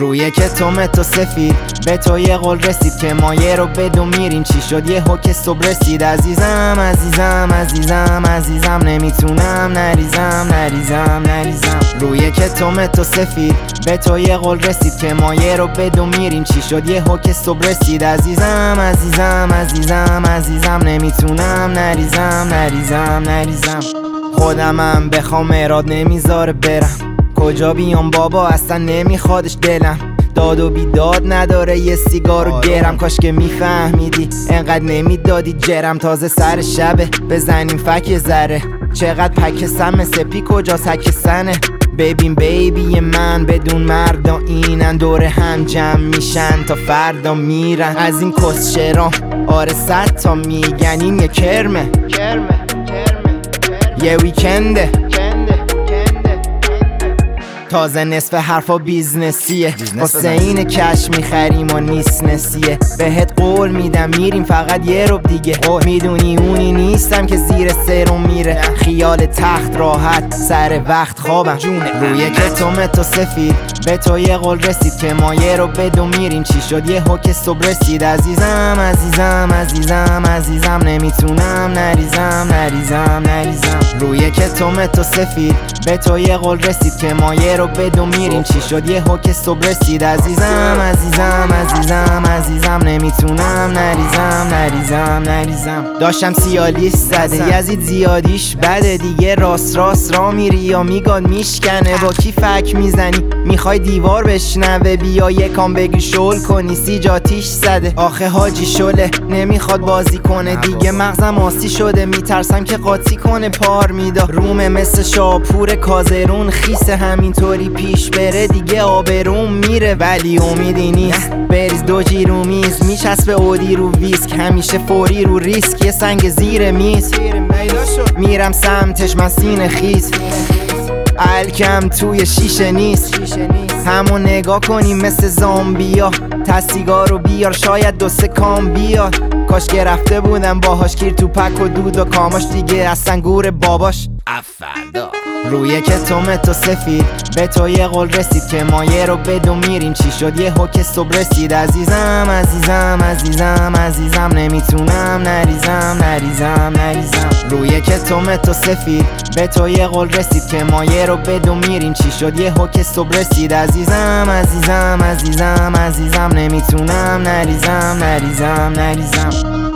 روی کتومت و سفید به تو یه قول رسید که مایه رو بدون میرین چی شد یه حک صبح رسید. عزیزم عزیزم عزیزم عزیزم نمیتونم نریزم روی کتومت و سفید به تو یه قول رسید که مایه رو بدون میرین چی شد یه حک صبح رسید. عزیزم عزیزم عزیزم عزیزم نمیتونم نریزم خودمم بخوام اراد نمیذاره برم کجا بیام بابا اصلا نمیخوادش دلم داد و بیداد نداره یه سیگارو گرم کاش که میفهمیدی انقدر نمیدادی جرم تازه سر شبه بزنیم فک ذره چقدر پک سم سپی کجاست حک سنه ببین بیبی من بدون مردا اینن دور هم جمع میشن تا فردا میرن از این کس شرام آره 100 تا میگن این یه کرمه یه ویکنده تازه نصف حرفا بیزنسیه واسه این کش میخریم و نیست نسیه بهت قول میدم میریم فقط یه رب دیگه میدونی اونی نیستم که زیر سرم میره خیال تخت راحت سر وقت خوابم روی کتومت و سفید به تو یه قول رسید که مایه رو بدون میرین چی شد یه حک صبح رسید. عزیزم عزیزم عزیزم عزیزم نمیتونم نریزم روی کتومت و سفید به تو یه قول رسید که مایه رو بدون میرین چی شد یه حک صبح رسید. عزیزم عزیزم عزیزم عزیزم نمیتونم نریزم داشتم سیالیست زده یزید زیادیش بده دیگه راست را میری یا میگاد میشکنه با کی فک میزنی میخوای دیوار بشنوه بیا یکم بگی شل کنی سیجاتیش زده آخه حاجی شله نمیخواد بازی کنه دیگه مغزم آسی شده میترسم که قاطی کنه پار میدا رومه مثل شاپور کازرون خیسه همینطوری پیش بره دیگه آبروم میره ولی امیدی نیست بریز دو جی رو میز میچسبه اودی رو ویسک همیشه فوری رو ریسک یه سنگ زیر میز میرم سمتش من سینه خیز الکم توی شیشه نیست همون نگاه کنیم مثل زامبیا تسیگار رو بیار شاید 2-3 کام بیاد کاش که رفته بودم باهاش گیر تو پک و دود و کاماش دیگه از سنگور باباش افردا روی کتومت و سفید به تو یه قول رسید که مایه رو بدون میرین چی شد یه حک صبح رسید. عزیزم عزیزم عزیزم عزیزم نمیتونم نریزم روی کتومت و سفید به تو یه قول رسید که مایه رو بدون میرین چی شد یه حک صبح رسید. عزیزم عزیزم عزیزم عزیزم نمیتونم نریزم